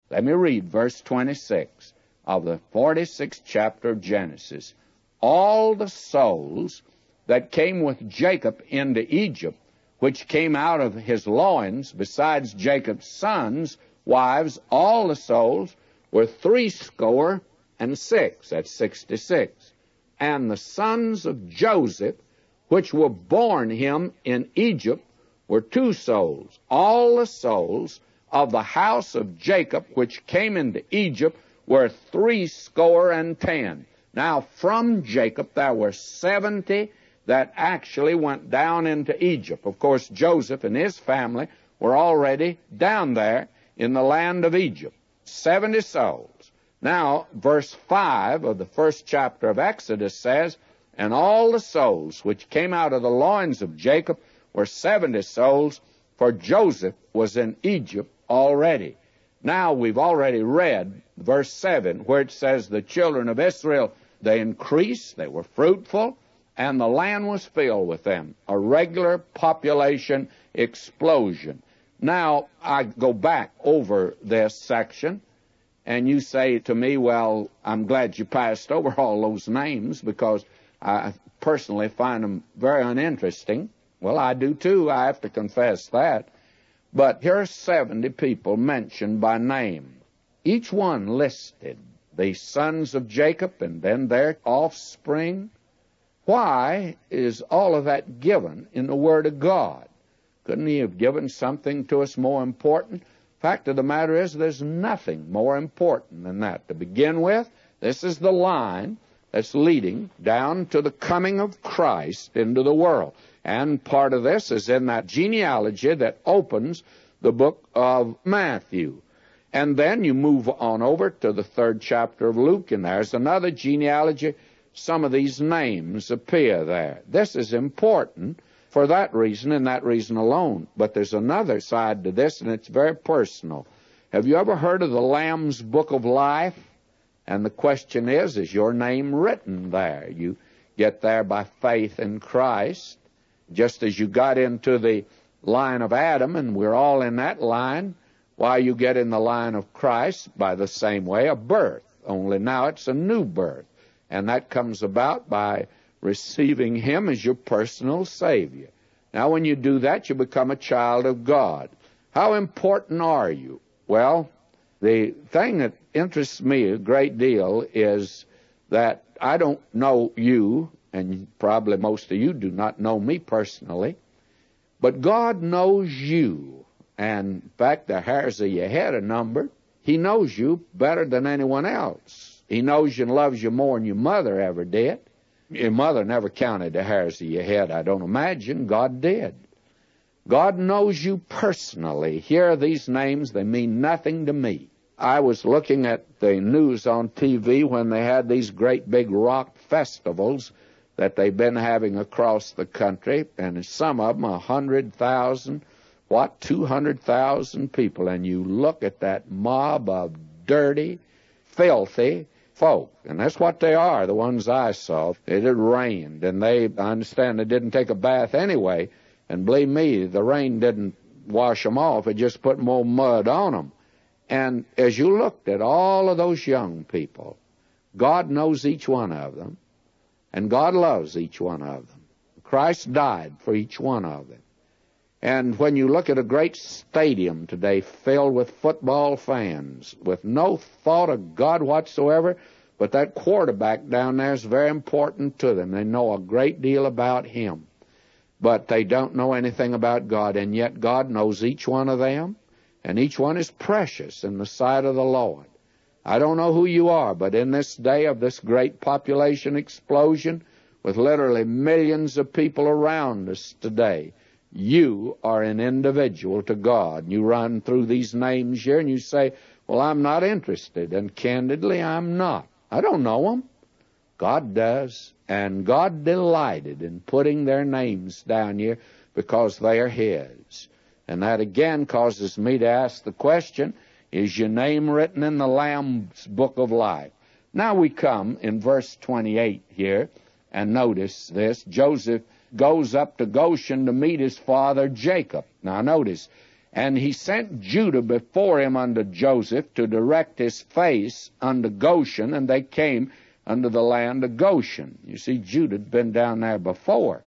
Let me read verse 26 of the 46th chapter of Genesis. All the souls that came with Jacob into Egypt, which came out of his loins, besides Jacob's sons, wives, all the souls were 66. That's 66. And the sons of Joseph, which were born him in Egypt, were 2 souls. All the souls of the house of Jacob, which came into Egypt, were 70. Now, from Jacob, there were 70 that actually went down into Egypt. Of course, Joseph and his family were already down there in the land of Egypt. 70 souls. Now, verse 5 of the 1st chapter of Exodus says, and all the souls which came out of the loins of Jacob were 70 souls, for Joseph was in Egypt already. Now, we've already read verse 7, where it says, the children of Israel, they increased, they were fruitful, and the land was filled with them. A regular population explosion. Now, I go back over this section, and you say to me, well, I'm glad you passed over all those names, because I personally find them very uninteresting. Well, I do too, I have to confess that. But here are 70 people mentioned by name, each one listed, the sons of Jacob and then their offspring. Why is all of that given in the Word of God? Couldn't he have given something to us more important? Fact of the matter is, there's nothing more important than that. To begin with, this is the line that's leading down to the coming of Christ into the world. And part of this is in that genealogy that opens the book of Matthew. And then you move on over to the 3rd chapter of Luke, and there's another genealogy. Some of these names appear there. This is important for that reason and that reason alone. But there's another side to this, and it's very personal. Have you ever heard of the Lamb's Book of Life? And the question is your name written there? You get there by faith in Christ. Just as you got into the line of Adam, and we're all in that line, why, you get in the line of Christ by the same way, a birth. Only now it's a new birth. And that comes about by receiving Him as your personal Savior. Now, when you do that, you become a child of God. How important are you? Well, the thing that interests me a great deal is that I don't know you, and probably most of you do not know me personally, but God knows you. And in fact, the hairs of your head are numbered. He knows you better than anyone else. He knows you and loves you more than your mother ever did. Your mother never counted the hairs of your head, I don't imagine. God did. God knows you personally. Here are these names. They mean nothing to me. I was looking at the news on TV when they had these great big rock festivals that they've been having across the country, and some of them 100,000, 200,000 people. And you look at that mob of dirty, filthy folk, and that's what they are, the ones I saw. It had rained, and I understand they didn't take a bath anyway, and believe me, the rain didn't wash them off, it just put more mud on them. And as you looked at all of those young people, God knows each one of them, and God loves each one of them. Christ died for each one of them. And when you look at a great stadium today filled with football fans, with no thought of God whatsoever, but that quarterback down there is very important to them. They know a great deal about him, but they don't know anything about God, and yet God knows each one of them, and each one is precious in the sight of the Lord. I don't know who you are, but in this day of this great population explosion, with literally millions of people around us today, you are an individual to God. You run through these names here and you say, well, I'm not interested. And candidly, I'm not. I don't know them. God does. And God delighted in putting their names down here because they are His. And that again causes me to ask the question, is your name written in the Lamb's Book of Life? Now we come in verse 28 here, and notice this. Joseph goes up to Goshen to meet his father Jacob. Now notice, And he sent Judah before him unto Joseph to direct his face unto Goshen, and they came unto the land of Goshen. You see, Judah had been down there before.